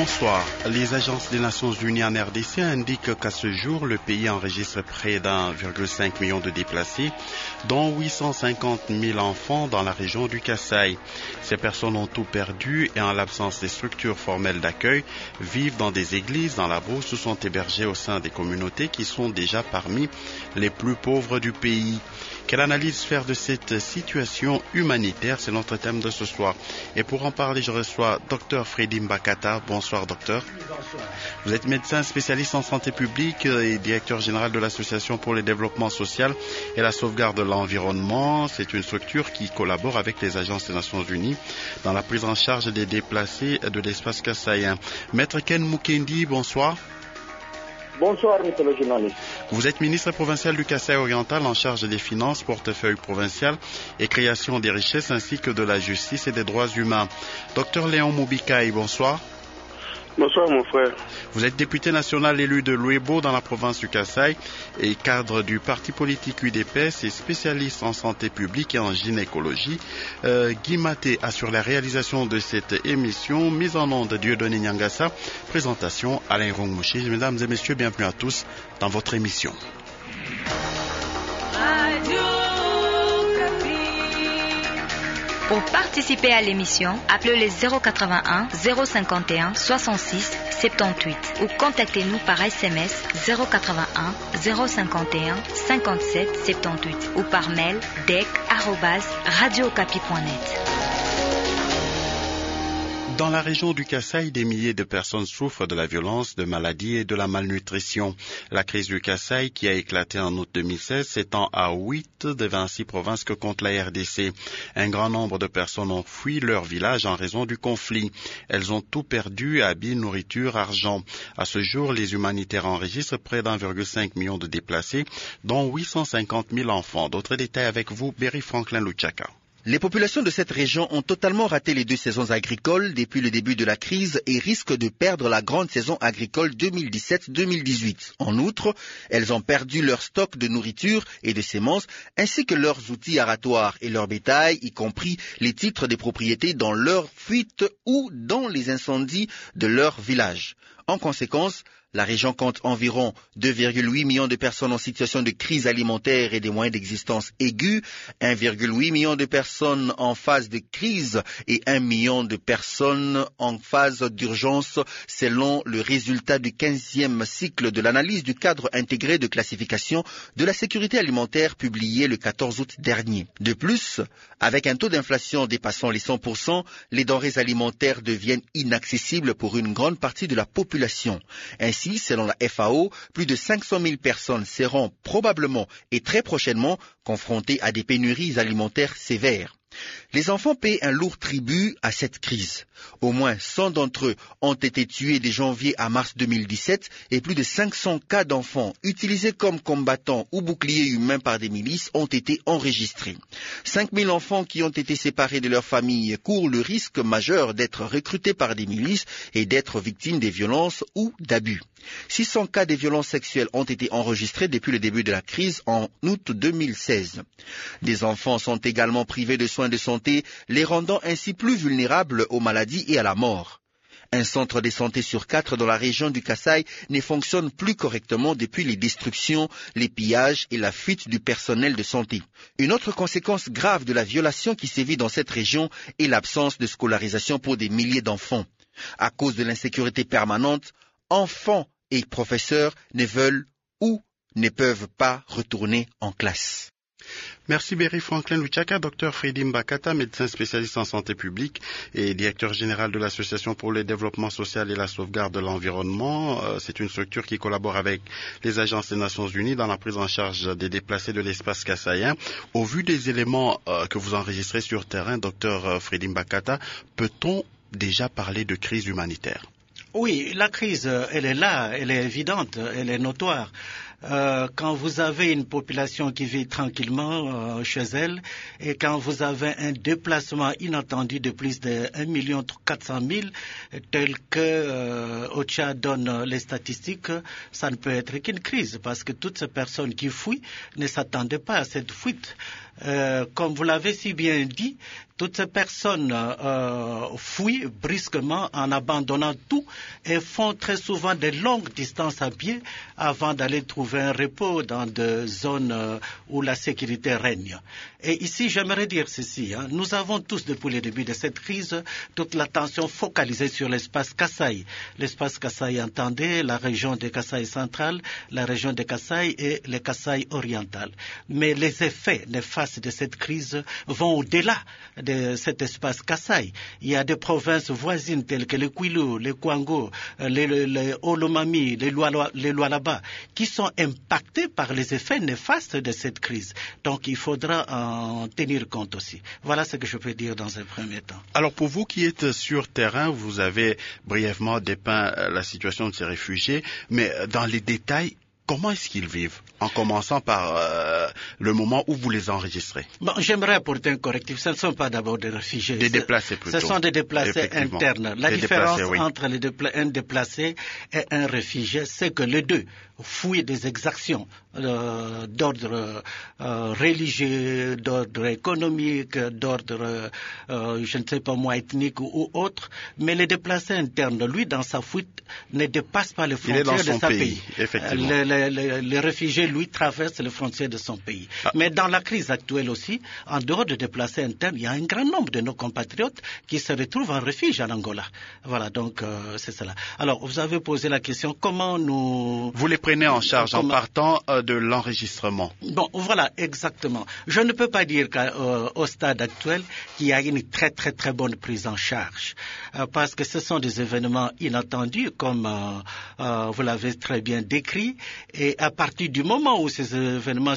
Bonsoir. Les agences des Nations Unies en RDC indiquent qu'à ce jour, le pays enregistre près d'1,5 million de déplacés, dont 850 000 enfants dans la région du Kasaï. Ces personnes ont tout perdu et en l'absence des structures formelles d'accueil, vivent dans des églises, dans la brousse ou sont hébergées au sein des communautés qui sont déjà parmi les plus pauvres du pays. Quelle analyse faire de cette situation humanitaire? C'est notre thème de ce soir. Et pour en parler, je reçois Dr Fredy Mbakata. Bonsoir, docteur. Bonsoir. Vous êtes médecin spécialiste en santé publique et directeur général de l'Association pour le développement social et la sauvegarde de l'environnement. C'est une structure qui collabore avec les agences des Nations Unies dans la prise en charge des déplacés de l'espace kassaïen. Maître Ken Mukendi, bonsoir. Bonsoir, monsieur le journaliste. Vous êtes ministre provincial du Kasaï oriental en charge des finances, portefeuille provincial et création des richesses ainsi que de la justice et des droits humains. Docteur Léon Moubikaï, bonsoir. Bonsoir mon frère. Vous êtes député national élu de Louébo dans la province du Kasaï et cadre du parti politique UDPS et spécialiste en santé publique et en gynécologie. Guy Maté assure la réalisation de cette émission, mise en onde Dieudonné Nyangassa, présentation Alain Rongmouchi. Mesdames et messieurs, bienvenue à tous dans votre émission. Pour participer à l'émission, appelez les 081 051 66 78 ou contactez-nous par SMS 081 051 57 78 ou par mail dec@radiocapi.net. Dans la région du Kasaï, des milliers de personnes souffrent de la violence, de maladies et de la malnutrition. La crise du Kasaï, qui a éclaté en août 2016, s'étend à 8 des 26 provinces que compte la RDC. Un grand nombre de personnes ont fui leur village en raison du conflit. Elles ont tout perdu, habits, nourriture, argent. À ce jour, les humanitaires enregistrent près d'1,5 million de déplacés, dont 850 000 enfants. D'autres détails avec vous, Berry Franklin Luchaka. Les populations de cette région ont totalement raté les deux saisons agricoles depuis le début de la crise et risquent de perdre la grande saison agricole 2017-2018. En outre, elles ont perdu leur stock de nourriture et de semences ainsi que leurs outils aratoires et leur bétail, y compris les titres des propriétés dans leur fuite ou dans les incendies de leur village. En conséquence, la région compte environ 2,8 millions de personnes en situation de crise alimentaire et des moyens d'existence aigus, 1,8 million de personnes en phase de crise et 1 million de personnes en phase d'urgence selon le résultat du 15e cycle de l'analyse du cadre intégré de classification de la sécurité alimentaire publié le 14 août dernier. De plus, avec un taux d'inflation dépassant les 100%, les denrées alimentaires deviennent inaccessibles pour une grande partie de la population. Ainsi, selon la FAO, plus de 500 000 personnes seront probablement et très prochainement confrontées à des pénuries alimentaires sévères. Les enfants paient un lourd tribut à cette crise. Au moins 100 d'entre eux ont été tués de janvier à mars 2017 et plus de 500 cas d'enfants utilisés comme combattants ou boucliers humains par des milices ont été enregistrés. 5 000 enfants qui ont été séparés de leur famille courent le risque majeur d'être recrutés par des milices et d'être victimes des violences ou d'abus. 600 cas de violences sexuelles ont été enregistrés depuis le début de la crise en août 2016. Des enfants sont également privés de soins de santé, les rendant ainsi plus vulnérables aux maladies et à la mort. Un centre de santé sur 4 dans la région du Kasaï ne fonctionne plus correctement depuis les destructions, les pillages et la fuite du personnel de santé. Une autre conséquence grave de la violation qui sévit dans cette région est l'absence de scolarisation pour des milliers d'enfants. À cause de l'insécurité permanente, enfants et professeurs ne veulent ou ne peuvent pas retourner en classe. Merci Berry Franklin Luchaka, Dr Fredy Mbakata, médecin spécialiste en santé publique et directeur général de l'Association pour le développement social et la sauvegarde de l'environnement. C'est une structure qui collabore avec les agences des Nations Unies dans la prise en charge des déplacés de l'espace kassaïen. Au vu des éléments que vous enregistrez sur terrain, Dr Fredy Mbakata, peut-on déjà parler de crise humanitaire? Oui, la crise, elle est là, elle est évidente, elle est notoire. Quand vous avez une population qui vit tranquillement chez elle et quand vous avez un déplacement inattendu de plus de 1 400 000 tel que OCHA donne les statistiques, ça ne peut être qu'une crise parce que toutes ces personnes qui fuient ne s'attendaient pas à cette fuite. Comme vous l'avez si bien dit, toutes ces personnes fuient brusquement en abandonnant tout et font très souvent de longues distances à pied avant d'aller trouver un repos dans des zones où la sécurité règne. Et ici, j'aimerais dire ceci. Nous avons tous, depuis le début de cette crise, toute l'attention focalisée sur l'espace Kasaï. L'espace Kasaï, entendez, la région de Kasaï centrale, la région de Kasaï et le Kasaï oriental. Mais les effets néfastes de cette crise vont au-delà de cet espace Kasaï. Il y a des provinces voisines telles que le Kwilu, le Kwango, le Olomami, le Lualaba, qui sont impactées par les effets néfastes de cette crise. Donc il faudra en tenir compte aussi. Voilà ce que je peux dire dans un premier temps. Alors pour vous qui êtes sur terrain, vous avez brièvement dépeint la situation de ces réfugiés, mais dans les détails, comment est-ce qu'ils vivent? En commençant par le moment où vous les enregistrez. Bon, j'aimerais apporter un correctif. Ce ne sont pas d'abord des réfugiés. Des déplacés plutôt. Ce sont des déplacés internes. La différence entre un déplacé et un réfugié, c'est que les deux fuient des exactions d'ordre religieux, d'ordre économique, d'ordre, je ne sais pas moi, ethnique ou autre. Mais le déplacé interne, lui, dans sa fuite, ne dépasse pas les frontières de sa pays. Effectivement. Les réfugiés, lui, traversent les frontières de son pays. Mais dans la crise actuelle aussi, en dehors de déplacés internes, il y a un grand nombre de nos compatriotes qui se retrouvent en refuge en Angola. Voilà, donc c'est cela. Alors, vous avez posé la question, comment nous... Vous les prenez en charge en partant de l'enregistrement. Bon, voilà, exactement. Je ne peux pas dire qu'au stade actuel, qu'il y a une très très très bonne prise en charge. Parce que ce sont des événements inattendus, comme vous l'avez très bien décrit. Et à partir du moment où ces événements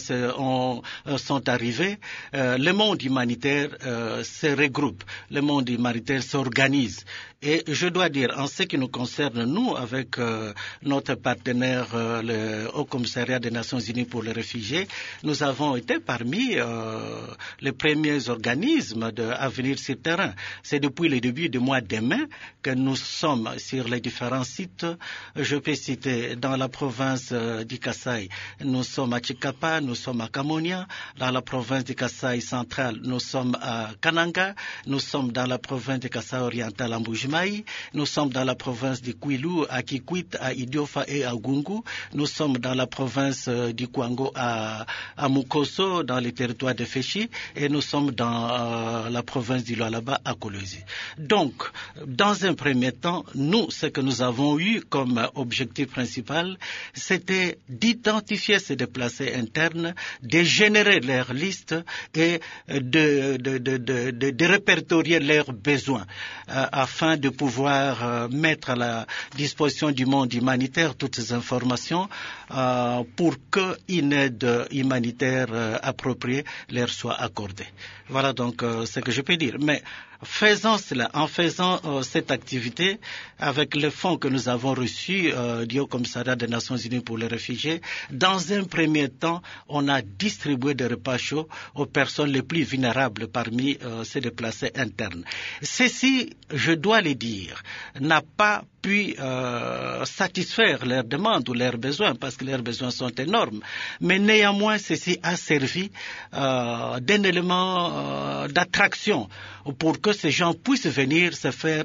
sont arrivés, le monde humanitaire se regroupe, le monde humanitaire s'organise. Et je dois dire, en ce qui nous concerne, nous, avec notre partenaire, le Haut Commissariat des Nations Unies pour les réfugiés, nous avons été parmi les premiers organismes à venir sur le terrain. C'est depuis le début du mois de mai que nous sommes sur les différents sites. Je peux citer dans la province du Kasaï, nous sommes à Chikapa, nous sommes à Kamonia. Dans la province du Kasaï central, nous sommes à Kananga. Nous sommes dans la province du Kasaï oriental à Mbujimaï. Nous sommes dans la province du Kwilu à Kikwit, à Idiofa et à Gungu. Nous sommes dans la province du Kwango à Mukoso, dans les territoires de Féchi. Et nous sommes dans la province du Lualaba à Kolwezi. Donc, dans un premier temps, nous, ce que nous avons eu comme objectif principal, c'était d'identifier ces déplacés internes, de générer leur liste et de répertorier leurs besoins afin de pouvoir mettre à la disposition du monde humanitaire toutes ces informations pour qu'une aide humanitaire appropriée leur soit accordée. Voilà donc ce que je peux dire. Mais faisant cela, en faisant cette activité avec le fonds que nous avons reçu du Haut Commissariat des Nations Unies pour les réfugiés, dans un premier temps, on a distribué des repas chauds aux personnes les plus vulnérables parmi ces déplacés internes. Ceci, je dois le dire, n'a pas pu satisfaire leurs demandes ou leurs besoins, parce que leurs besoins sont énormes. Mais néanmoins, ceci a servi d'un élément d'attraction pour que ces gens puissent venir se faire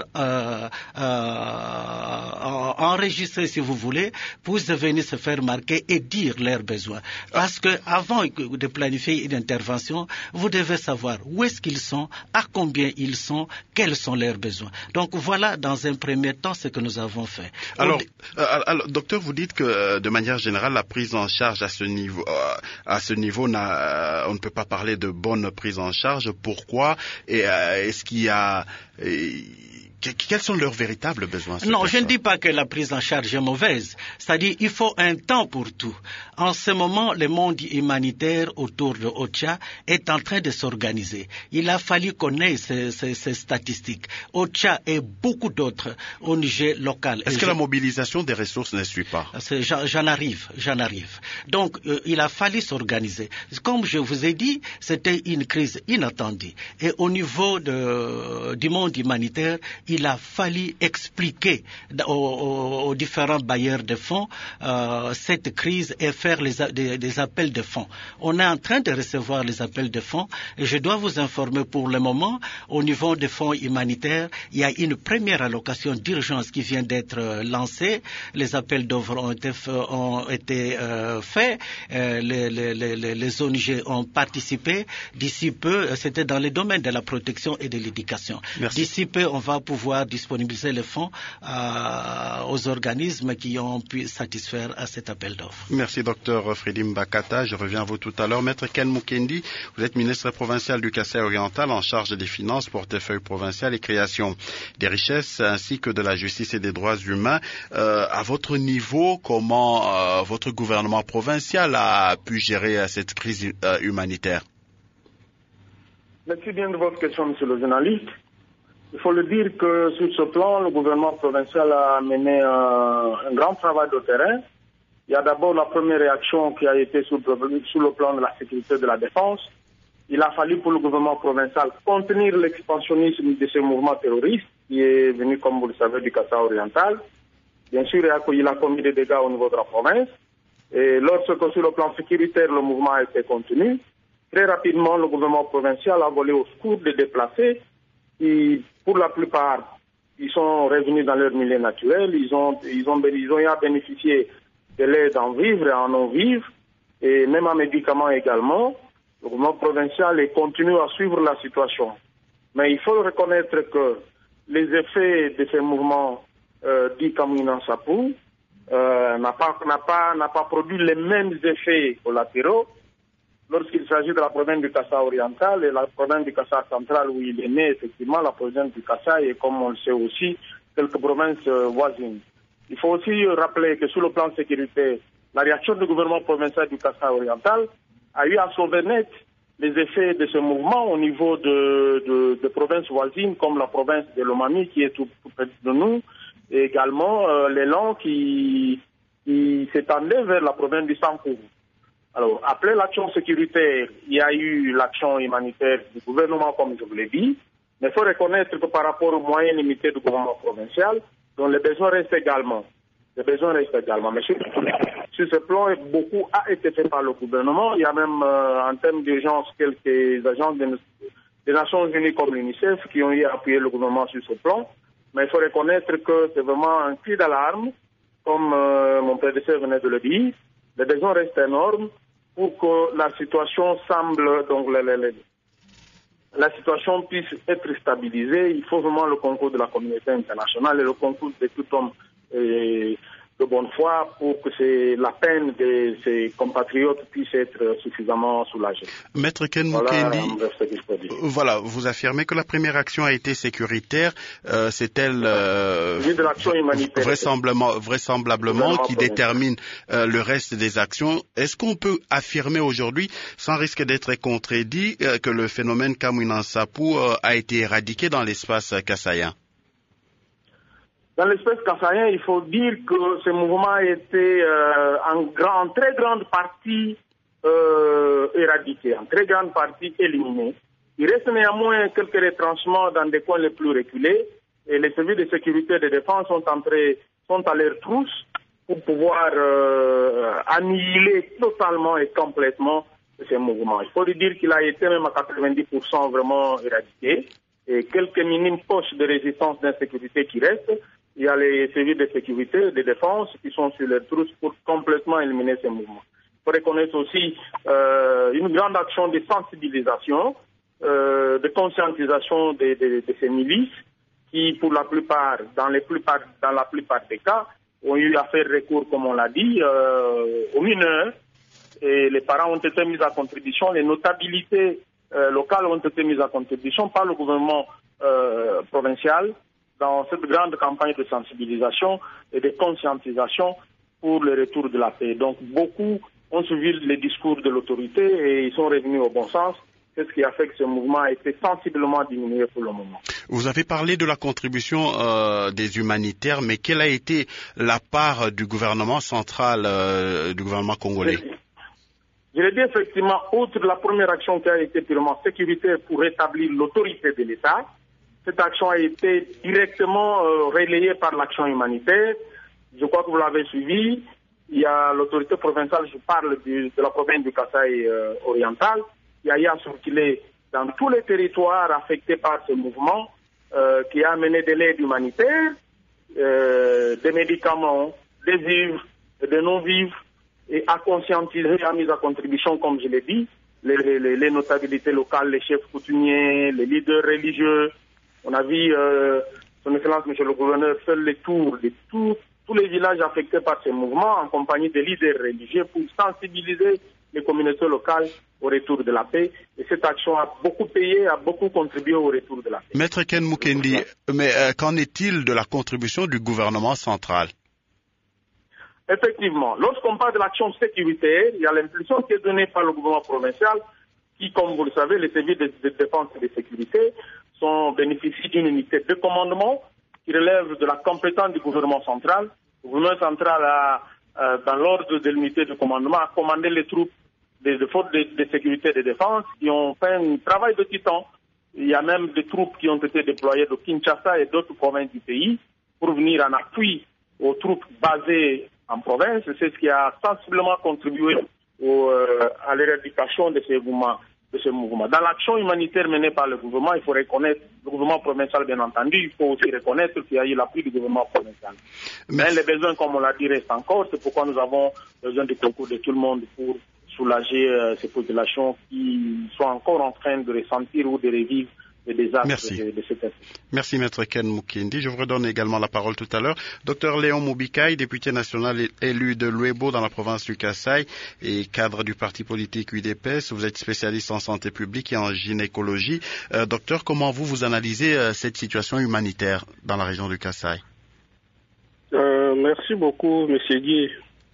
enregistrer, si vous voulez, puissent venir se faire marquer et dire leurs besoins. Parce que avant de planifier une intervention, vous devez savoir où est-ce qu'ils sont, à combien ils sont, quels sont leurs besoins. Donc voilà, dans un premier temps, ce que nous avons fait. Alors, docteur, vous dites que de manière générale, la prise en charge à ce niveau, on ne peut pas parler de bonne prise en charge. Pourquoi? Et est-ce qu'il y a quels sont leurs véritables besoins? Non, je ne dis pas que la prise en charge est mauvaise. C'est-à-dire il faut un temps pour tout. En ce moment, le monde humanitaire autour de OCHA est en train de s'organiser. Il a fallu qu'on ait ces statistiques. OCHA et beaucoup d'autres ONG locales. Est-ce que la mobilisation des ressources ne suit pas? J'en arrive. Donc, il a fallu s'organiser. Comme je vous ai dit, c'était une crise inattendue. Et au niveau du monde humanitaire, il a fallu expliquer aux différents bailleurs de fonds cette crise et faire des appels de fonds. On est en train de recevoir les appels de fonds et je dois vous informer pour le moment, au niveau des fonds humanitaires, il y a une première allocation d'urgence qui vient d'être lancée. Les appels d'offres ont été faits. Les ONG ont participé. D'ici peu, c'était dans les domaines de la protection et de l'éducation. D'ici peu, on va pouvoir disponibiliser les fonds aux organismes qui ont pu satisfaire à cet appel d'offres. Merci, Dr Fredim Bakata. Je reviens à vous tout à l'heure. Maître Ken Mukendi, vous êtes ministre provincial du Kasaï oriental en charge des finances, portefeuille provincial et création des richesses, ainsi que de la justice et des droits humains. À votre niveau, comment votre gouvernement provincial a pu gérer cette crise humanitaire? Merci bien de votre question, monsieur le journaliste. Il faut le dire que sur ce plan, le gouvernement provincial a mené un grand travail de terrain. Il y a d'abord la première réaction qui a été sur le plan de la sécurité de la défense. Il a fallu pour le gouvernement provincial contenir l'expansionnisme de ce mouvement terroriste qui est venu, comme vous le savez, du Kasaï oriental. Bien sûr, il a commis des dégâts au niveau de la province. Et lorsque sur le plan sécuritaire, le mouvement a été contenu, très rapidement, le gouvernement provincial a volé au secours des déplacés qui, pour la plupart, ils sont revenus dans leur milieu naturel. Ils ont bénéficié de l'aide en vivres et en non-vivres, et même en médicaments également. Le gouvernement provincial continue à suivre la situation. Mais il faut reconnaître que les effets de ces mouvements dits Kamwina Nsapu n'a pas produit les mêmes effets collatéraux lorsqu'il s'agit de la province du Kasaï oriental et la province du Kasaï central où il est né, effectivement, la province du Kasaï et comme on le sait aussi, quelques provinces voisines. Il faut aussi rappeler que sur le plan sécuritaire, la réaction du gouvernement provincial du Kasaï oriental a eu à sauver net les effets de ce mouvement au niveau de provinces voisines comme la province de Lomami qui est tout près de nous et également l'élan qui s'étendait vers la province du Sankourou. Alors, après l'action sécuritaire, il y a eu l'action humanitaire du gouvernement, comme je vous l'ai dit, mais il faut reconnaître que par rapport aux moyens limités du gouvernement provincial, dont les besoins restent également. Mais sur ce plan, beaucoup a été fait par le gouvernement. Il y a même, en termes d'urgence, quelques agences des Nations Unies comme l'UNICEF qui ont eu à appuyer le gouvernement sur ce plan. Mais il faut reconnaître que c'est vraiment un cri d'alarme, comme mon prédécesseur venait de le dire. Les besoins restent énormes pour que la situation semble, donc la situation puisse être stabilisée. Il faut vraiment le concours de la communauté internationale et le concours de tout homme de bonne foi pour que la peine de ses compatriotes puisse être suffisamment soulagée. Maître Ken Mukendi, voilà, vous affirmez que la première action a été sécuritaire. C'est-elle vraisemblablement qui détermine le reste des actions? Est-ce qu'on peut affirmer aujourd'hui, sans risque d'être contredit, que le phénomène Kamwina Nsapu a été éradiqué dans l'espace kassaïen? Dans l'espace kassaïen, il faut dire que ce mouvement a été en très grande partie éradiqué, en très grande partie éliminé. Il reste néanmoins quelques retranchements dans des coins les plus reculés et les services de sécurité et de défense sont à leur trousse pour pouvoir annihiler totalement et complètement ce mouvement. Il faut dire qu'il a été même à 90% vraiment éradiqué et quelques minimes poches de résistance d'insécurité qui restent. Il y a les services de sécurité et de défense qui sont sur les trousses pour complètement éliminer ces mouvements. Il faut reconnaître aussi une grande action de sensibilisation, de conscientisation de ces milices qui, pour la plupart, dans la plupart des cas, ont eu à faire recours, comme on l'a dit, aux mineurs. Et les parents ont été mis à contribution, les notabilités locales ont été mises à contribution par le gouvernement provincial dans cette grande campagne de sensibilisation et de conscientisation pour le retour de la paix. Donc beaucoup ont suivi les discours de l'autorité et ils sont revenus au bon sens. C'est ce qui a fait que ce mouvement a été sensiblement diminué pour le moment. Vous avez parlé de la contribution des humanitaires, mais quelle a été la part du gouvernement central, du gouvernement congolais? Je l'ai dit effectivement, outre la première action qui a été purement sécuritaire pour rétablir l'autorité de l'État, Cette action a été directement relayée par l'action humanitaire. Je crois que vous l'avez suivi. Il y a l'autorité provinciale, je parle de la province du Kasaï oriental, qui a circulé dans tous les territoires affectés par ce mouvement, qui a amené de l'aide humanitaire, des médicaments, des vivres, des non-vivres, et a conscientisé, a mis à contribution, comme je l'ai dit, les notabilités locales, les chefs coutumiers, les leaders religieux. On a vu son Excellence, Monsieur le Gouverneur, faire le tour de tous les villages affectés par ce mouvement en compagnie des leaders religieux pour sensibiliser les communautés locales au retour de la paix. Et cette action a beaucoup payé, a beaucoup contribué au retour de la paix. Maître Ken Mukendi, mais qu'en est-il de la contribution du gouvernement central? Effectivement, lorsqu'on parle de l'action sécuritaire, il y a l'impulsion qui est donnée par le gouvernement provincial qui, comme vous le savez, les services de défense et de sécurité bénéficient d'une unité de commandement qui relève de la compétence du gouvernement central. Le gouvernement central a, dans l'ordre de l'unité de commandement, a commandé les troupes des forces de sécurité et de défense qui ont fait un travail de titan. Il y a même des troupes qui ont été déployées de Kinshasa et d'autres provinces du pays pour venir en appui aux troupes basées en province. C'est ce qui a sensiblement contribué à l'éradication de ce mouvement. Dans l'action humanitaire menée par le gouvernement, il faut reconnaître, le gouvernement provincial bien entendu, il faut aussi reconnaître qu'il y a eu l'appui du gouvernement provincial. Mais les besoins, comme on l'a dit, restent encore. C'est pourquoi nous avons besoin du concours de tout le monde pour soulager ces populations qui sont encore en train de ressentir ou de revivre les désastres de cette année. Merci, Maître Ken Mukendi. Je vous redonne également la parole tout à l'heure. Docteur Léon Mubikai, député national élu de Luebo dans la province du Kasaï et cadre du parti politique UDPS. Vous êtes spécialiste en santé publique et en gynécologie. Docteur, comment vous analysez cette situation humanitaire dans la région du Kasaï? Merci beaucoup, Monsieur Guy.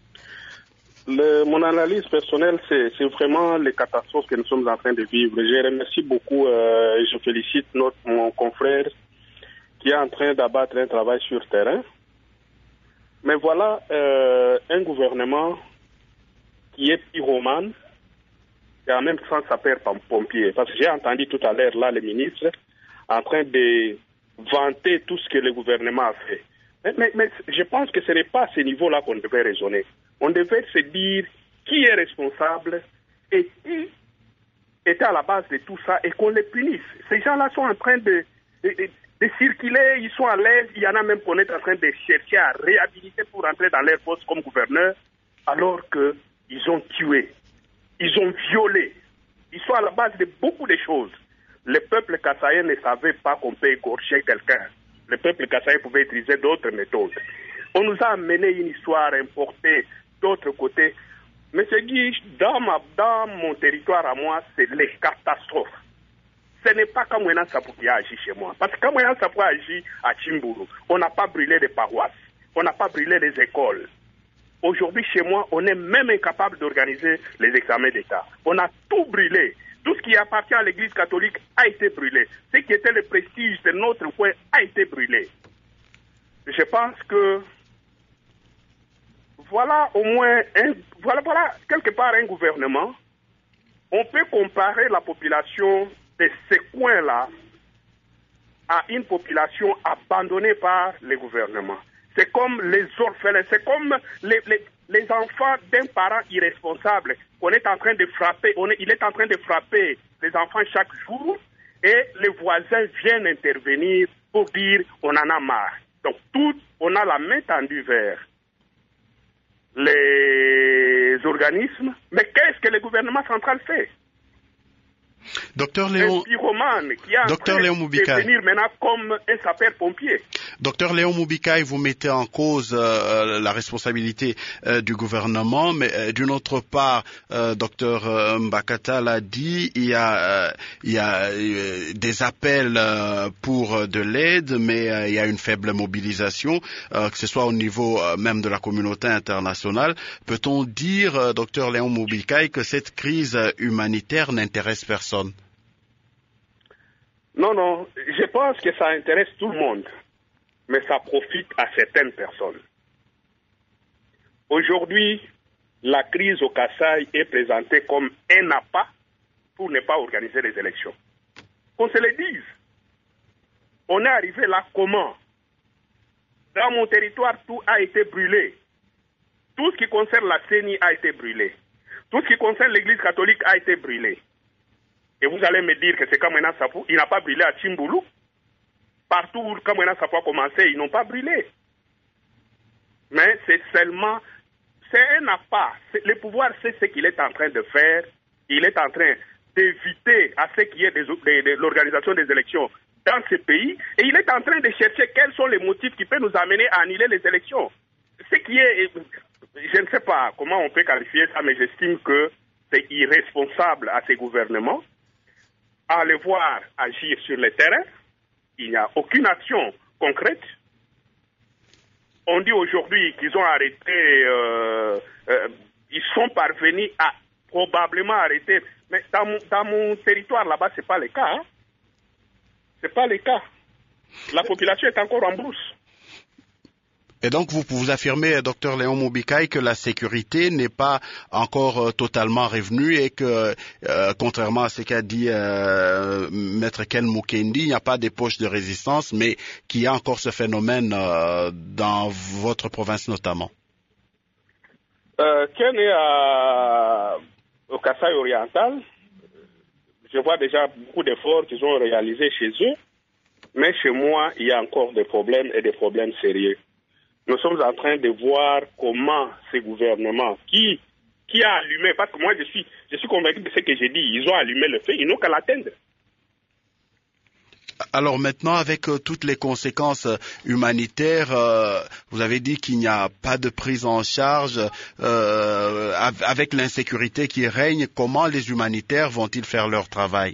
Mon analyse personnelle, c'est vraiment les catastrophes que nous sommes en train de vivre. Je remercie beaucoup et je félicite mon confrère qui est en train d'abattre un travail sur terrain. Mais voilà un gouvernement qui est pyromane et en même temps sapeur-pompier. Parce que j'ai entendu tout à l'heure là le ministre en train de vanter tout ce que le gouvernement a fait. Mais je pense que ce n'est pas à ce niveau-là qu'on devait raisonner. On devait se dire qui est responsable et qui était à la base de tout ça et qu'on les punisse. Ces gens-là sont en train de circuler, ils sont à l'aise, il y en a même qu'on est en train de chercher à réhabiliter pour entrer dans leur poste comme gouverneur, alors qu'ils ont tué, ils ont violé, ils sont à la base de beaucoup de choses. Le peuple kassaïen ne savait pas qu'on peut égorger quelqu'un. Le peuple kassaïen pouvait utiliser d'autres méthodes. On nous a amené une histoire importée d'autre côté. Monsieur Guy, dans mon territoire à moi, c'est les catastrophes. Ce n'est pas Kamwena Sapou qui a agi chez moi. Parce que Kamwena Sapou a agi à Chimburu. On n'a pas brûlé des paroisses. On n'a pas brûlé des écoles. Aujourd'hui, chez moi, on est même incapable d'organiser les examens d'État. On a tout brûlé. Tout ce qui appartient à l'Église catholique a été brûlé. Ce qui était le prestige de notre coin a été brûlé. Je pense que voilà au moins voilà quelque part un gouvernement. On peut comparer la population de ces coins-là à une population abandonnée par les gouvernements. C'est comme les orphelins, c'est comme les enfants d'un parent irresponsable qu'on est en train de frapper. Il est en train de frapper les enfants chaque jour et les voisins viennent intervenir pour dire on en a marre. Donc on a la main tendue vers les organismes, mais qu'est-ce que le gouvernement central fait? Docteur Léon, un pyromane qui a devenir maintenant comme un sapeur-pompier. Docteur Léon Mubikai, vous mettez en cause la responsabilité du gouvernement, mais d'une autre part, Docteur Mbakata l'a dit, il y a des appels pour de l'aide, mais il y a une faible mobilisation, que ce soit au niveau même de la communauté internationale. Peut-on dire, Docteur Léon Mubikai, que cette crise humanitaire n'intéresse personne? Non, je pense que ça intéresse tout le monde, mais ça profite à certaines personnes. Aujourd'hui, la crise au Kasaï est présentée comme un appât pour ne pas organiser les élections. Qu'on se le dise. On est arrivé là comment? Dans mon territoire, tout a été brûlé. Tout ce qui concerne la CENI a été brûlé. Tout ce qui concerne l'église catholique a été brûlé. Et vous allez me dire que c'est Kamwena Sapou, il n'a pas brûlé à Tchimboulou. Partout où Kamwena Sapou a commencé, ils n'ont pas brûlé. Mais c'est seulement, c'est un appât. Le pouvoir sait ce qu'il est en train de faire. Il est en train d'éviter à ce qu'il y ait de l'organisation des élections dans ce pays. Et il est en train de chercher quels sont les motifs qui peuvent nous amener à annuler les élections. Ce qui est, je ne sais pas comment on peut qualifier ça, mais j'estime que c'est irresponsable à ces gouvernements. À les voir agir sur le terrain, il n'y a aucune action concrète. On dit aujourd'hui qu'ils ont arrêté, ils sont parvenus à probablement arrêter. Mais dans mon territoire là-bas, c'est pas le cas. Hein? C'est pas le cas. La population est encore en brousse. Et donc, vous affirmez, Dr Léon Mobikaï, que la sécurité n'est pas encore totalement revenue et que, contrairement à ce qu'a dit Maître Ken Mukendi, il n'y a pas des poches de résistance, mais qu'il y a encore ce phénomène dans votre province notamment. Ken est au Kasaï oriental. Je vois déjà beaucoup d'efforts qu'ils ont réalisés chez eux, mais chez moi, il y a encore des problèmes et des problèmes sérieux. Nous sommes en train de voir comment ces gouvernements, qui a allumé, parce que moi je suis convaincu de ce que j'ai dit, ils ont allumé le feu, ils n'ont qu'à l'atteindre. Alors maintenant, avec toutes les conséquences humanitaires, vous avez dit qu'il n'y a pas de prise en charge, avec l'insécurité qui règne, comment les humanitaires vont-ils faire leur travail?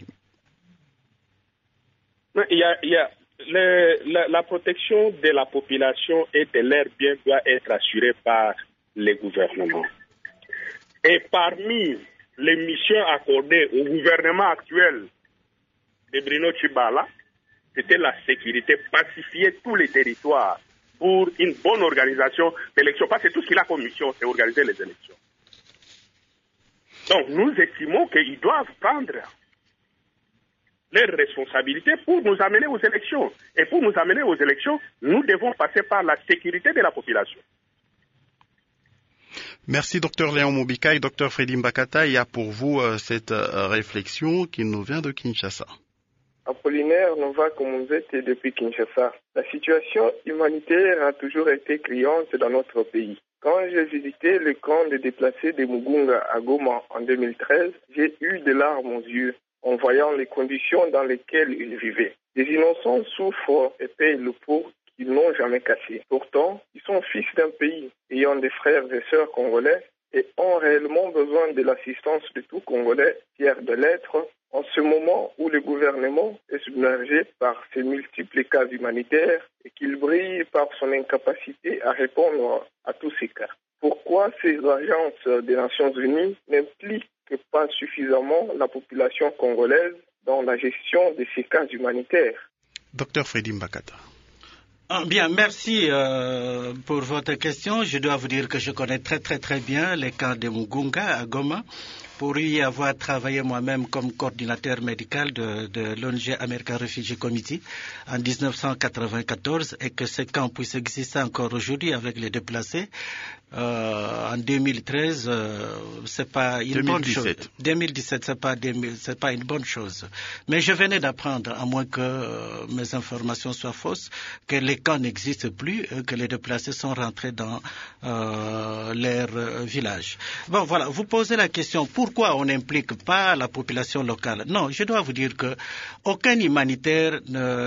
La protection de la population et de leurs biens doit être assurée par les gouvernements. Et parmi les missions accordées au gouvernement actuel de Bruno Tshibala, c'était la sécurité, pacifier tous les territoires pour une bonne organisation d'élections. Parce que tout ce qu'il a comme mission, c'est organiser les élections. Donc nous estimons qu'ils doivent prendre leurs responsabilités pour nous amener aux élections. Et pour nous amener aux élections, nous devons passer par la sécurité de la population. Merci, Dr Léon Mobikaï. Dr Freddy Mbakata, il y a pour vous cette réflexion qui nous vient de Kinshasa. Apollinaire Nova Komunzete depuis Kinshasa. La situation humanitaire a toujours été criante dans notre pays. Quand j'ai visité le camp de déplacés de Mugunga à Goma en 2013, j'ai eu des larmes aux yeux en voyant les conditions dans lesquelles ils vivaient. Des innocents souffrent et payent le pot qu'ils n'ont jamais cassé. Pourtant, ils sont fils d'un pays ayant des frères et sœurs congolais et ont réellement besoin de l'assistance de tout Congolais fiers de l'être en ce moment où le gouvernement est submergé par ses multiples cas humanitaires et qu'il brille par son incapacité à répondre à tous ces cas. Pourquoi ces agences des Nations Unies n'impliquent pas suffisamment la population congolaise dans la gestion de ces cas humanitaires? Dr Freddy Mbakata. Bien, merci pour votre question. Je dois vous dire que je connais très bien les camps de Mugunga à Goma, pour y avoir travaillé moi-même comme coordinateur médical de l'ONG American Refugee Committee en 1994 et que ces camps puissent exister encore aujourd'hui avec les déplacés. En 2013, c'est pas une bonne chose. 2017, c'est pas une bonne chose. Mais je venais d'apprendre, à moins que mes informations soient fausses, que les camps n'existent plus, que les déplacés sont rentrés dans leur village. Bon, voilà. Vous posez la question, pourquoi on n'implique pas la population locale? Non, je dois vous dire que aucun humanitaire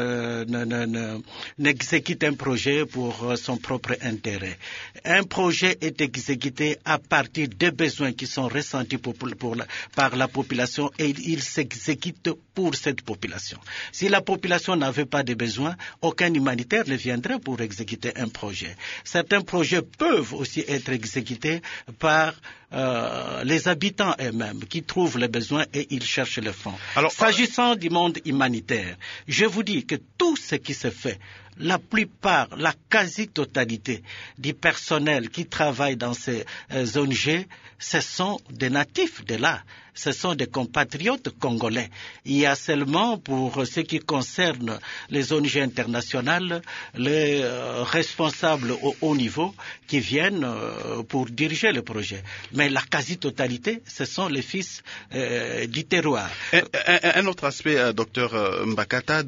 n'exécute un projet pour son propre intérêt. Un projet est exécuté à partir des besoins qui sont ressentis par la population et il s'exécute pour cette population. Si la population n'avait pas de besoins, aucun humanitaire ne viendrait pour exécuter un projet. Certains projets peuvent aussi être exécutés par les habitants eux-mêmes qui trouvent les besoins et ils cherchent le fonds. Alors, s'agissant du monde humanitaire, je vous dis que tout ce qui se fait la plupart, la quasi-totalité du personnel qui travaille dans ces ONG, ce sont des natifs de là. Ce sont des compatriotes congolais. Il y a seulement, pour ce qui concerne les ONG internationales, les responsables au haut niveau qui viennent pour diriger le projet. Mais la quasi-totalité, ce sont les fils du terroir. Un autre aspect, docteur Mbakata,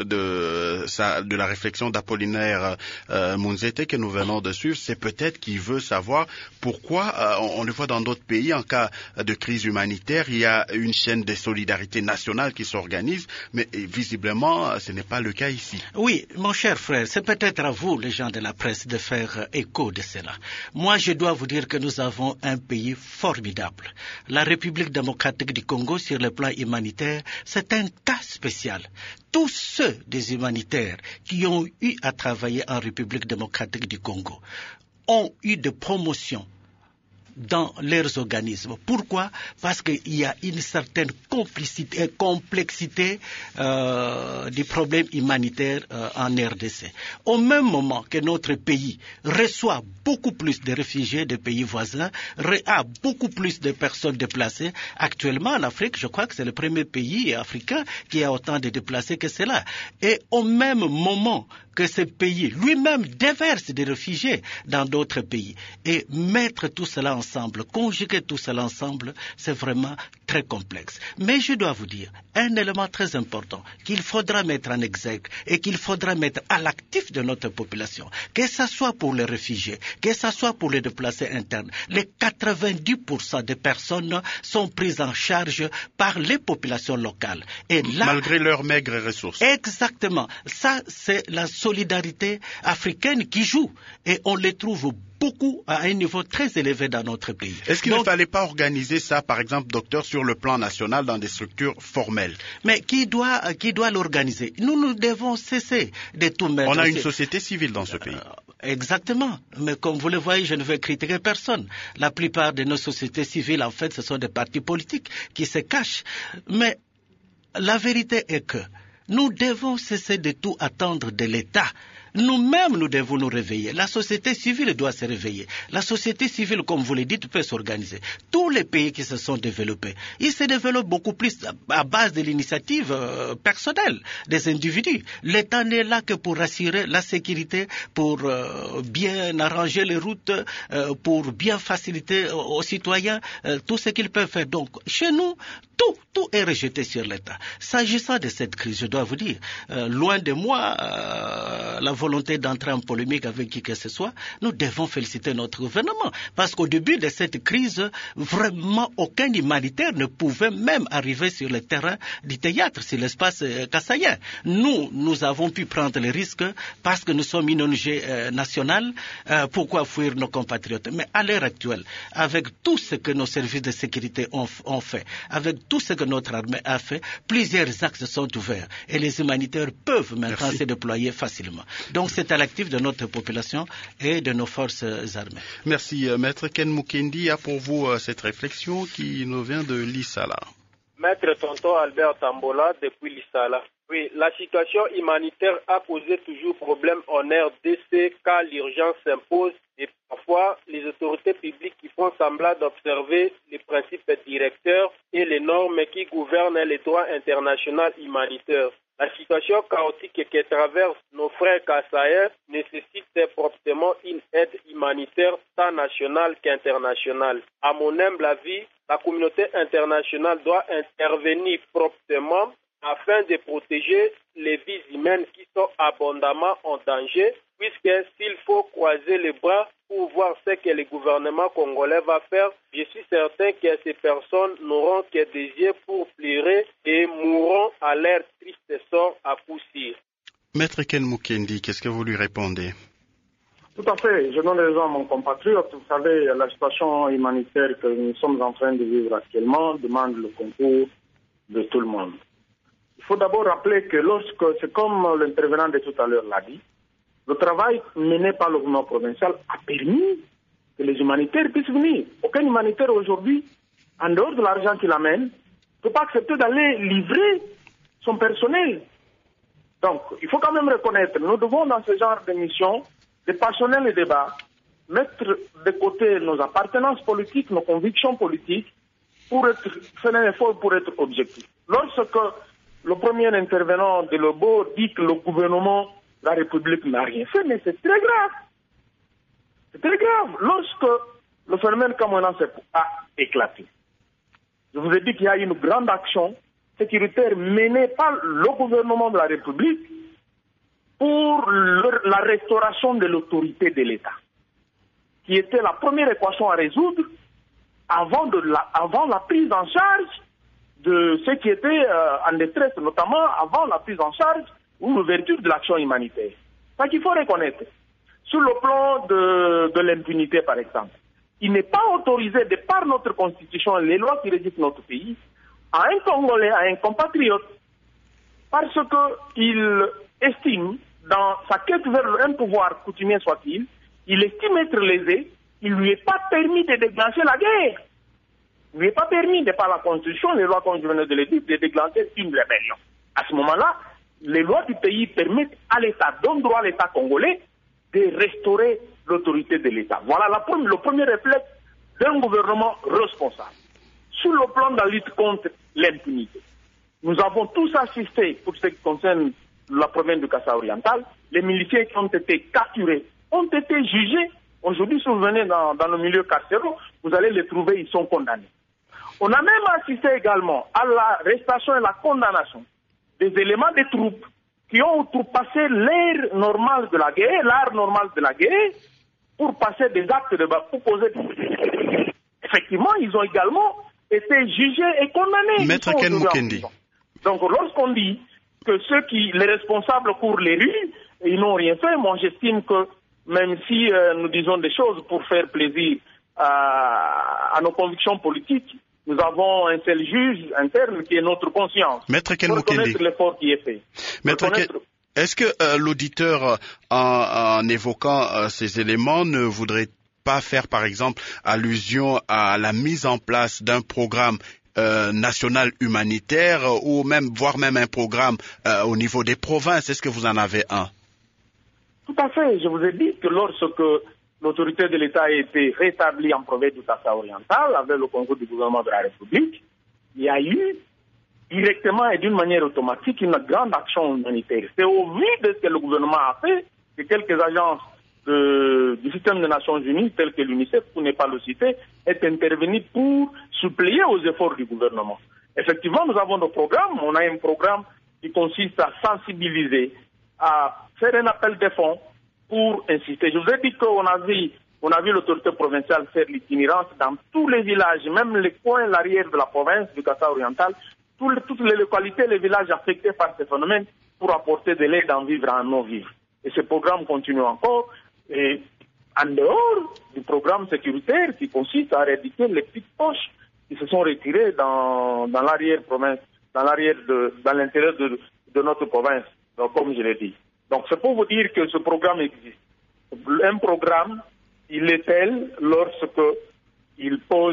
de la réflexion d'Apollinaire Munzete que nous venons de suivre, c'est peut-être qu'il veut savoir pourquoi, on le voit dans d'autres pays, en cas de crise humanitaire, il y a une chaîne de solidarité nationale qui s'organise, mais visiblement, ce n'est pas le cas ici. Oui, mon cher frère, c'est peut-être à vous, les gens de la presse, de faire écho de cela. Moi, je dois vous dire que nous avons un pays formidable. La République démocratique du Congo, sur le plan humanitaire, c'est un cas spécial. Tous ceux des humanitaires qui ont eu à travailler en République démocratique du Congo ont eu de promotion dans leurs organismes. Pourquoi? Parce qu'il y a une certaine complexité des problèmes humanitaires en RDC. Au même moment que notre pays reçoit beaucoup plus de réfugiés des pays voisins, a beaucoup plus de personnes déplacées, actuellement en Afrique, je crois que c'est le premier pays africain qui a autant de déplacés que cela. Et au même moment que ce pays lui-même déverse des réfugiés dans d'autres pays. Et mettre tout cela ensemble, conjuguer tout cela ensemble, c'est vraiment très complexe. Mais je dois vous dire, un élément très important qu'il faudra mettre en exergue et qu'il faudra mettre à l'actif de notre population, que ce soit pour les réfugiés, que ce soit pour les déplacés internes, les 90% des personnes sont prises en charge par les populations locales. Et là, malgré leurs maigres ressources. Exactement. Ça, c'est la solidarité africaine qui joue. Et on les trouve beaucoup à un niveau très élevé dans notre pays. Est-ce qu'il ne fallait pas organiser ça, par exemple, docteur, sur le plan national dans des structures formelles? Mais qui doit l'organiser? Nous devons cesser de tout mettre. On a une société civile dans ce pays. Exactement. Mais comme vous le voyez, je ne veux critiquer personne. La plupart de nos sociétés civiles, en fait, ce sont des partis politiques qui se cachent. Mais la vérité est que nous devons cesser de tout attendre de l'État. Nous-mêmes, nous devons nous réveiller. La société civile doit se réveiller. La société civile, comme vous le dites, peut s'organiser. Tous les pays qui se sont développés, ils se développent beaucoup plus à base de l'initiative personnelle des individus. L'État n'est là que pour assurer la sécurité, pour bien arranger les routes, pour bien faciliter aux citoyens tout ce qu'ils peuvent faire. Donc, chez nous, tout est rejeté sur l'État. S'agissant de cette crise, je dois vous dire, loin de moi la volonté d'entrer en polémique avec qui que ce soit, nous devons féliciter notre gouvernement. Parce qu'au début de cette crise, vraiment aucun humanitaire ne pouvait même arriver sur le terrain du théâtre, sur l'espace kassaïen. Nous avons pu prendre les risques parce que nous sommes une ONG nationale. Pourquoi fuir nos compatriotes? Mais à l'heure actuelle, avec tout ce que nos services de sécurité ont fait, avec tout ce que notre armée a fait, plusieurs axes sont ouverts et les humanitaires peuvent maintenant se déployer facilement. Donc c'est à l'actif de notre population et de nos forces armées. Merci. Maître Ken Mukendi a pour vous cette réflexion qui nous vient de l'Issala. Maître Tonton Albert Tambola depuis l'Issala. Oui, la situation humanitaire a posé toujours problème en RDC car l'urgence s'impose et parfois les autorités publiques qui font semblant d'observer les principes directeurs et les normes qui gouvernent les droits internationaux humanitaires. La situation chaotique que traversent nos frères kassaïens nécessite promptement une aide humanitaire tant nationale qu'internationale. À mon humble avis, la communauté internationale doit intervenir promptement afin de protéger les vies humaines qui sont abondamment en danger, puisque s'il faut croiser les bras pour voir ce que le gouvernement congolais va faire, je suis certain que ces personnes n'auront que des yeux pour pleurer et mourront à leur triste sort à coup sûr. Maître Ken Mukendi, qu'est-ce que vous lui répondez? Tout à fait. Je donne raison à mon compatriote. Vous savez, la situation humanitaire que nous sommes en train de vivre actuellement demande le concours de tout le monde. Il faut d'abord rappeler que c'est comme l'intervenant de tout à l'heure l'a dit, le travail mené par le gouvernement provincial a permis que les humanitaires puissent venir. Aucun humanitaire aujourd'hui, en dehors de l'argent qu'il amène, ne peut pas accepter d'aller livrer son personnel Donc, il faut quand même reconnaître, nous devons dans ce genre d'émission, dépassionner le débat, mettre de côté nos appartenances politiques, nos convictions politiques, pour faire un effort pour être objectif. Lorsque le premier intervenant de Lobo dit que le gouvernement de la République n'a rien fait, mais c'est très grave. C'est très grave. Lorsque le phénomène Kamona a éclaté, je vous ai dit qu'il y a une grande action sécuritaire menée par le gouvernement de la République pour la restauration de l'autorité de l'État, qui était la première équation à résoudre avant la prise en charge de ceux qui étaient en détresse, notamment avant la prise en charge ou l'ouverture de l'action humanitaire. C'est qu'il faut reconnaître. Sur le plan de l'impunité, par exemple, il n'est pas autorisé, de par notre constitution et les lois qui régissent notre pays, à un Congolais, à un compatriote, parce qu'il estime, dans sa quête vers un pouvoir coutumier soit-il, il estime être lésé, il ne lui est pas permis de déclencher la guerre. Il ne lui est pas permis, de par la Constitution, les lois comme je venais de le dire, de déclencher une rébellion. À ce moment-là, les lois du pays permettent à l'État, donnent droit à l'État congolais, de restaurer l'autorité de l'État. Voilà le premier réflexe d'un gouvernement responsable. Sur le plan de la lutte contre l'impunité, nous avons tous assisté, pour ce qui concerne la province du Kasaï oriental, les miliciens qui ont été capturés, ont été jugés. Aujourd'hui, si vous venez dans le milieu carcéraux, vous allez les trouver, ils sont condamnés. On a même assisté également à l'arrestation et la condamnation des éléments des troupes qui ont outrepassé l'art normal de la guerre, pour passer des actes de pour poser des... Effectivement, ils ont également été jugés et condamnés. Maître Ken Mukendi. Donc, lorsqu'on dit que les responsables courent les rues, ils n'ont rien fait, moi j'estime que même si nous disons des choses pour faire plaisir à nos convictions politiques, nous avons un seul juge interne qui est notre conscience. Maître Ken Mukendi. Reconnaître l'effort qui est fait. Est-ce que l'auditeur, en évoquant ces éléments, ne voudrait pas faire, par exemple, allusion à la mise en place d'un programme national humanitaire ou voire même un programme au niveau des provinces? Est-ce que vous en avez un? Tout à fait. Je vous ai dit que lorsque l'autorité de l'État a été rétablie en province du Kasaï oriental avec le concours du gouvernement de la République, il y a eu directement et d'une manière automatique une grande action humanitaire. C'est au vu de ce que le gouvernement a fait que quelques agences du système des Nations Unies, telles que l'UNICEF, pour ne pas le citer, est intervenues pour suppléer aux efforts du gouvernement. Effectivement, nous avons nos programmes. On a un programme qui consiste à sensibiliser, à faire un appel de fonds pour insister. Je vous ai dit qu'on a vu l'autorité provinciale faire l'itinérance dans tous les villages, même les coins, l'arrière de la province du Kasaï oriental, toutes les localités, les villages affectés par ces phénomènes pour apporter de l'aide en vivre en non-vivre. Et ce programme continue encore. Et en dehors du programme sécuritaire qui consiste à éradiquer les petites poches qui se sont retirées dans l'arrière-province, dans l'intérieur de notre province, donc, comme je l'ai dit. Donc c'est pour vous dire que ce programme existe. Un programme, il est tel lorsque il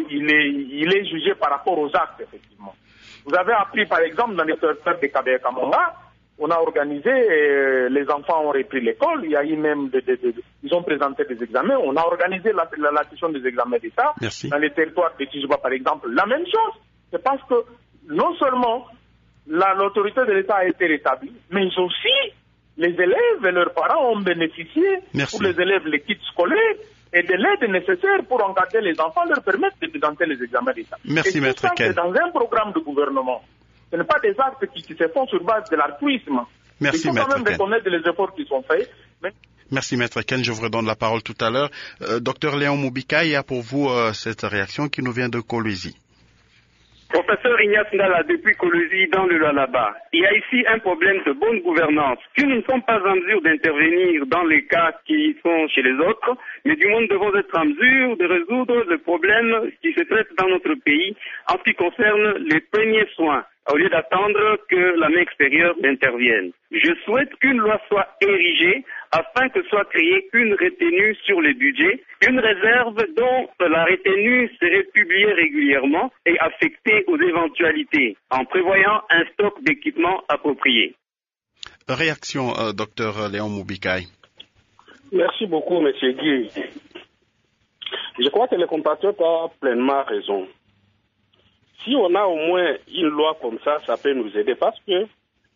est jugé par rapport aux actes, effectivement. Vous avez appris, par exemple, dans les territoires de Kabeya Kamonga, on a organisé, les enfants ont repris l'école, il y a eu même, ils ont présenté des examens, on a organisé la session des examens d'État. Merci. Dans les territoires de Tijuba, par exemple. La même chose, c'est parce que non seulement l'autorité de l'État a été rétablie, mais aussi les élèves et leurs parents ont bénéficié, Merci. pour les élèves, les kits scolaires, et de l'aide nécessaire pour encadrer les enfants, leur permettre de présenter les examens d'État. Merci, et tout Maître ça, Ken. c'est dans un programme de gouvernement. Ce n'est pas des actes qui se font sur base de l'altruisme. Merci, Il faut quand Maître même Ken. reconnaître les efforts qui sont faits. Merci, Maître Ken. Je vous redonne la parole tout à l'heure. Docteur Léon Moubika, il y a pour vous cette réaction qui nous vient de Kolwezi. Professeur Ignace Ndala, depuis Kolwezi, dans le Lualaba, il y a ici un problème de bonne gouvernance, que nous ne sommes pas en mesure d'intervenir dans les cas qui sont chez les autres, mais du moins nous devons être en mesure de résoudre le problème qui se traite dans notre pays en ce qui concerne les premiers soins, au lieu d'attendre que la main extérieure intervienne. Je souhaite qu'une loi soit érigée afin que soit créée une retenue sur le budget, une réserve dont la retenue serait publiée régulièrement et affectée aux éventualités, en prévoyant un stock d'équipements approprié. Réaction, docteur Léon Mubikai. Merci beaucoup, M. Guy. Je crois que le compatriote a pleinement raison. Si on a au moins une loi comme ça peut nous aider parce que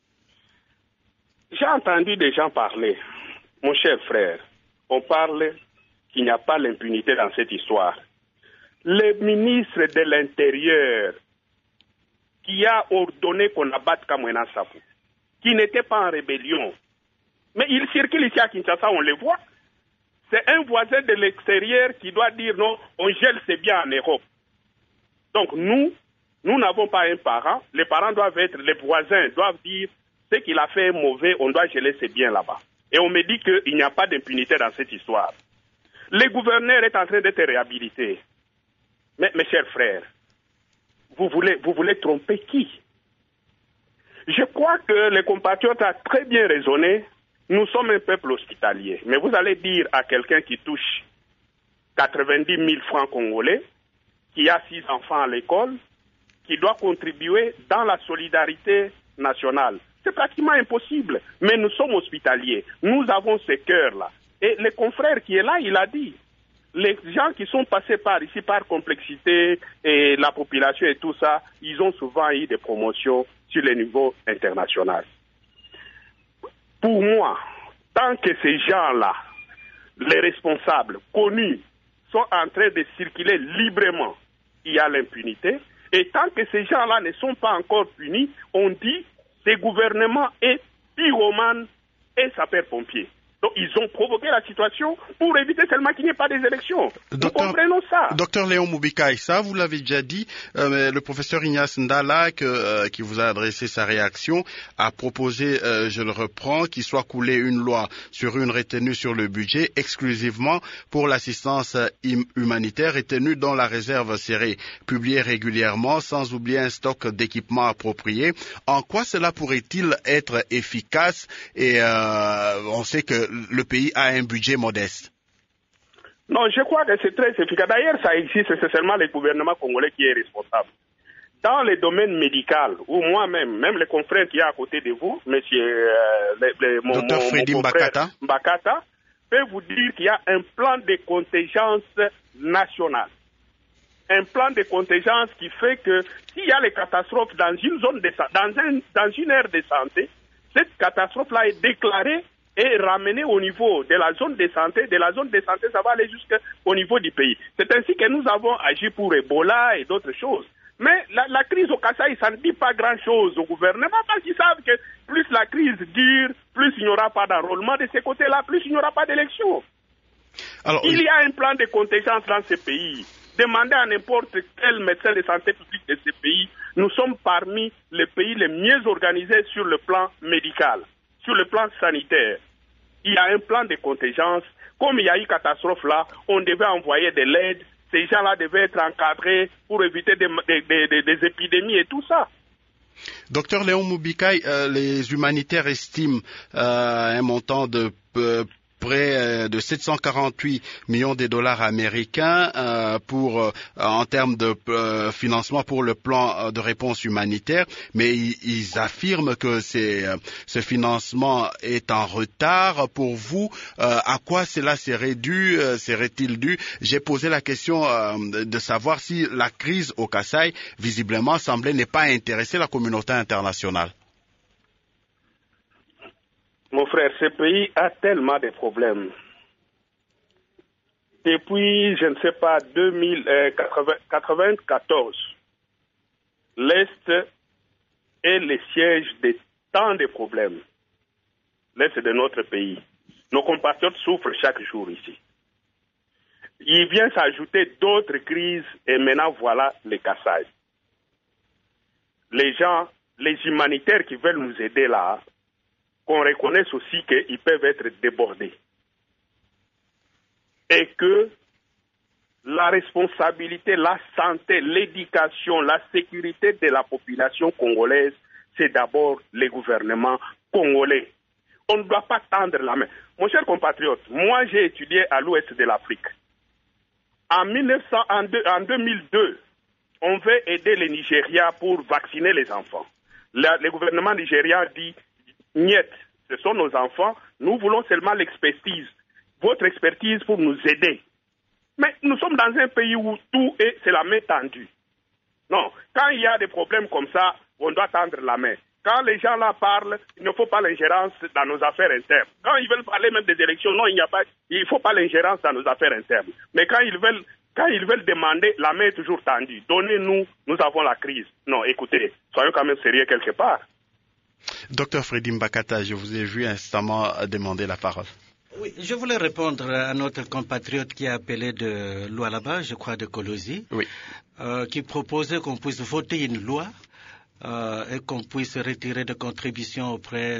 j'ai entendu des gens parler. Mon cher frère, on parle qu'il n'y a pas l'impunité dans cette histoire. Le ministre de l'Intérieur qui a ordonné qu'on abatte Kamwena Safou, qui n'était pas en rébellion, mais il circule ici à Kinshasa, on le voit. C'est un voisin de l'extérieur qui doit dire non, on gèle ses biens en Europe. Donc nous n'avons pas un parent. Les parents doivent être, les voisins doivent dire ce qu'il a fait mauvais, on doit geler ses biens là-bas. Et on me dit qu'il n'y a pas d'impunité dans cette histoire. Le gouverneur est en train d'être réhabilité. Mais mes chers frères, vous voulez tromper qui? Je crois que les compatriotes ont très bien raisonné. Nous sommes un peuple hospitalier. Mais vous allez dire à quelqu'un qui touche 90 000 francs congolais, qui a 6 enfants à l'école, qui doit contribuer dans la solidarité nationale. C'est pratiquement impossible. Mais nous sommes hospitaliers. Nous avons ce cœurs-là. Et le confrère qui est là, il a dit, les gens qui sont passés par ici, par complexité et la population et tout ça, ils ont souvent eu des promotions sur le niveau international. Pour moi, tant que ces gens-là, les responsables connus, sont en train de circuler librement, il y a l'impunité. Et tant que ces gens-là ne sont pas encore punis, on dit que ce gouvernement est pyromane et sapeur-pompier. Donc, ils ont provoqué la situation pour éviter seulement qu'il n'y ait pas des élections. Nous comprenons ça. Docteur Léon Mubikai, ça, vous l'avez déjà dit, le professeur Ignace Ndala, qui vous a adressé sa réaction, a proposé, je le reprends, qu'il soit coulé une loi sur une retenue sur le budget exclusivement pour l'assistance humanitaire retenue dans la réserve serrée, publiée régulièrement, sans oublier un stock d'équipements appropriés. En quoi cela pourrait-il être efficace? Et on sait que le pays a un budget modeste. Non, je crois que c'est très efficace. D'ailleurs, ça existe, c'est seulement le gouvernement congolais qui est responsable. Dans le domaine médical, ou moi-même, même les confrères qui est à côté de vous, monsieur Dr Freddy Mbakata, peut vous dire qu'il y a un plan de contingence national. Un plan de contingence qui fait que s'il y a les catastrophes dans une zone dans une aire de santé, cette catastrophe-là est déclarée et ramenée au niveau de la zone de santé. De la zone de santé, ça va aller jusqu'au niveau du pays. C'est ainsi que nous avons agi pour Ebola et d'autres choses. Mais la crise au Kasaï, ça ne dit pas grand-chose au gouvernement parce qu'ils savent que plus la crise dure, plus il n'y aura pas d'enrôlement de ces côtés-là, plus il n'y aura pas d'élection. Il y a un plan de contingence dans ce pays. Demandez à n'importe quel médecin de santé publique de ce pays, nous sommes parmi les pays les mieux organisés sur le plan médical, sur le plan sanitaire. Il y a un plan de contingence. Comme il y a eu catastrophe là, on devait envoyer de l'aide. Ces gens-là devaient être encadrés pour éviter des épidémies et tout ça. Docteur Léon Mubikai, les humanitaires estiment un montant de près de 748 millions de dollars américains en termes de financement pour le plan de réponse humanitaire, mais ils affirment que ce financement est en retard. Pour vous, à quoi cela serait-il dû? J'ai posé la question de savoir si la crise au Kasaï, visiblement, semblait ne pas intéresser la communauté internationale. Mon frère, ce pays a tellement de problèmes. Depuis, je ne sais pas, 1994, l'Est est le siège de tant de problèmes. L'Est de notre pays. Nos compatriotes souffrent chaque jour ici. Il vient s'ajouter d'autres crises et maintenant voilà les Kasaï. Les gens, les humanitaires qui veulent nous aider là, qu'on reconnaisse aussi qu'ils peuvent être débordés. Et que la responsabilité, la santé, l'éducation, la sécurité de la population congolaise, c'est d'abord le gouvernement congolais. On ne doit pas tendre la main. Mon cher compatriote, moi j'ai étudié à l'ouest de l'Afrique. En 2002, on veut aider le Nigeria pour vacciner les enfants. Le gouvernement nigérien dit niet, ce sont nos enfants, nous voulons seulement l'expertise, votre expertise pour nous aider. Mais nous sommes dans un pays où c'est la main tendue. Non, quand il y a des problèmes comme ça, on doit tendre la main. Quand les gens là parlent, il ne faut pas l'ingérence dans nos affaires internes. Quand ils veulent parler même des élections, non, il ne faut pas l'ingérence dans nos affaires internes. Mais quand ils veulent demander, la main est toujours tendue. Donnez-nous, nous avons la crise. Non, écoutez, soyons quand même sérieux quelque part. Docteur Freddy Mbakata, je vous ai vu instamment demander la parole. Oui, je voulais répondre à notre compatriote qui a appelé de Lualaba, je crois de Kolosi, oui. Qui proposait qu'on puisse voter une loi et qu'on puisse retirer des contributions auprès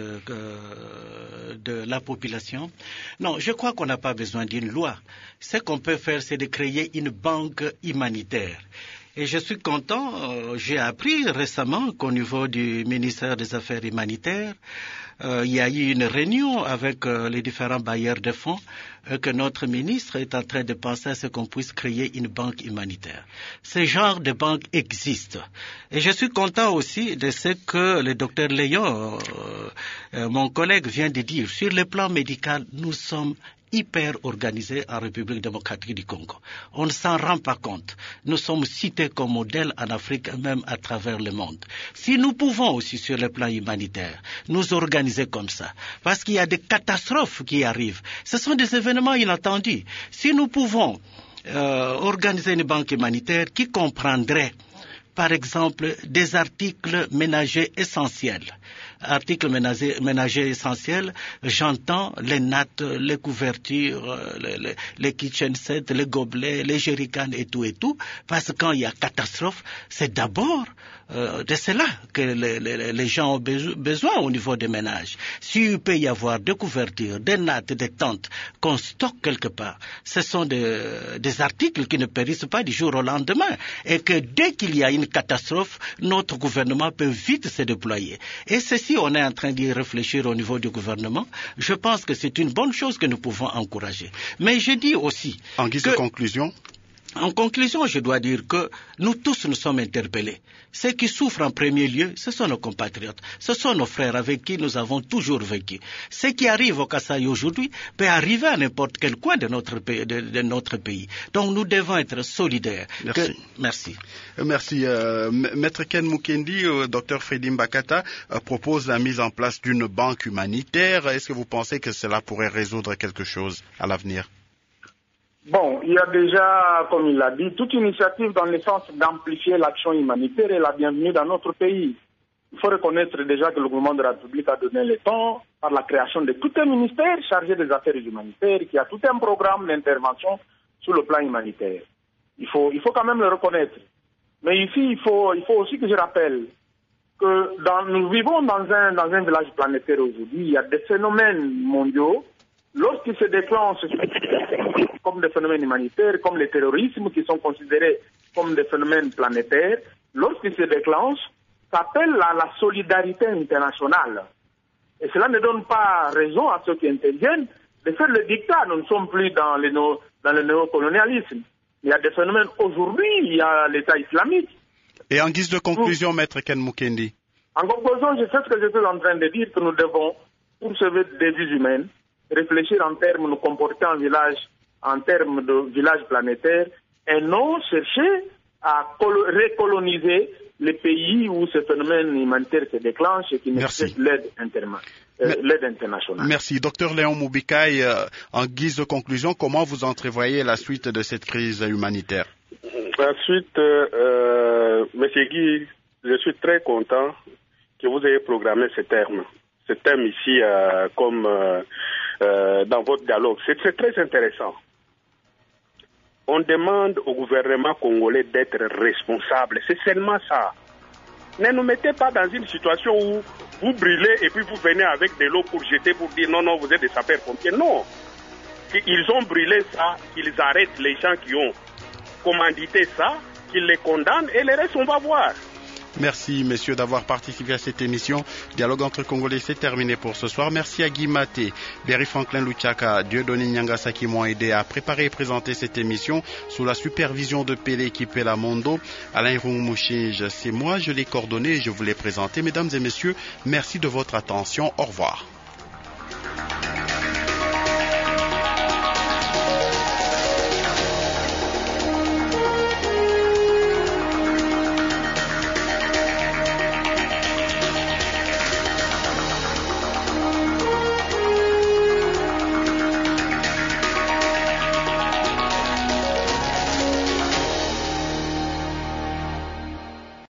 de la population. Non, je crois qu'on n'a pas besoin d'une loi. Ce qu'on peut faire, c'est de créer une banque humanitaire. Et je suis content, j'ai appris récemment qu'au niveau du ministère des Affaires humanitaires, il y a eu une réunion avec les différents bailleurs de fonds, que notre ministre est en train de penser à ce qu'on puisse créer une banque humanitaire. Ce genre de banque existe. Et je suis content aussi de ce que le docteur Léon, mon collègue, vient de dire. Sur le plan médical, nous sommes hyper organisé en République démocratique du Congo. On ne s'en rend pas compte. Nous sommes cités comme modèle en Afrique, même à travers le monde. Si nous pouvons aussi, sur le plan humanitaire, nous organiser comme ça, parce qu'il y a des catastrophes qui arrivent, ce sont des événements inattendus. Si nous pouvons organiser une banque humanitaire qui comprendrait, par exemple, des articles ménagers essentiels. Articles ménagers essentiels, j'entends les nattes, les couvertures, les kitchen sets, les gobelets, les jerrycans et tout, parce que quand il y a catastrophe, c'est d'abord de cela que les gens ont besoin au niveau des ménages. S'il peut y avoir des couvertures, des nattes, des tentes qu'on stocke quelque part, ce sont des articles qui ne périssent pas du jour au lendemain et que dès qu'il y a une catastrophe, notre gouvernement peut vite se déployer. Et ceci, on est en train d'y réfléchir au niveau du gouvernement. Je pense que c'est une bonne chose que nous pouvons encourager. Mais je dis aussi... En guise de conclusion ? En conclusion, je dois dire que nous tous nous sommes interpellés. Ceux qui souffrent en premier lieu, ce sont nos compatriotes, ce sont nos frères avec qui nous avons toujours vécu. Ce qui arrive au Kasaï aujourd'hui peut arriver à n'importe quel coin de notre pays. Donc nous devons être solidaires. Merci. Merci. Maître Ken Mukendi, Dr Freddy Mbakata propose la mise en place d'une banque humanitaire. Est-ce que vous pensez que cela pourrait résoudre quelque chose à l'avenir ? Bon, il y a déjà, comme il l'a dit, toute initiative dans le sens d'amplifier l'action humanitaire et la bienvenue dans notre pays. Il faut reconnaître déjà que le gouvernement de la République a donné le temps par la création de tout un ministère chargé des affaires humanitaires qui a tout un programme d'intervention sur le plan humanitaire. Il faut quand même le reconnaître. Mais ici, il faut aussi que je rappelle que nous vivons dans un village planétaire aujourd'hui. Il y a des phénomènes mondiaux. Lorsqu'ils se déclenchent comme des phénomènes humanitaires, comme le terrorisme, qui sont considérés comme des phénomènes planétaires, lorsqu'ils se déclenchent, ça appelle à la solidarité internationale. Et cela ne donne pas raison à ceux qui interviennent de faire le dictat. Nous ne sommes plus dans le néocolonialisme. Il y a des phénomènes aujourd'hui, il y a l'État islamique. Et en guise de conclusion, Maître Ken Mukendi. En conclusion, je sais ce que je suis en train de dire, que nous devons, pour sauver des vies humaines, réfléchir en termes de nous comporter en termes de village planétaire et non chercher à recoloniser les pays où ce phénomène humanitaire se déclenche et qui nécessite l'aide internationale. Merci. Docteur Léon Mubikai, en guise de conclusion, comment vous entrevoyez la suite de cette crise humanitaire? La suite, Monsieur Guy, je suis très content que vous ayez programmé ce thème ici comme dans votre dialogue. C'est très intéressant. On demande au gouvernement congolais d'être responsable. C'est seulement ça. Ne nous mettez pas dans une situation où vous brûlez et puis vous venez avec de l'eau pour jeter, pour dire non, vous êtes des sapeurs-pompiers. Non. Ils ont brûlé ça, qu'ils arrêtent les gens qui ont commandité ça, qu'ils les condamnent et les restes, on va voir. Merci, messieurs, d'avoir participé à cette émission. Dialogue entre Congolais, c'est terminé pour ce soir. Merci à Guy Maté, Berry Franklin Luchaka, Dieudonné Nyangasa qui m'ont aidé à préparer et présenter cette émission sous la supervision de Pelé Kipela Mondo. Alain Roumouchinge, c'est moi, je l'ai coordonné et je vous l'ai présenté. Mesdames et messieurs, merci de votre attention. Au revoir.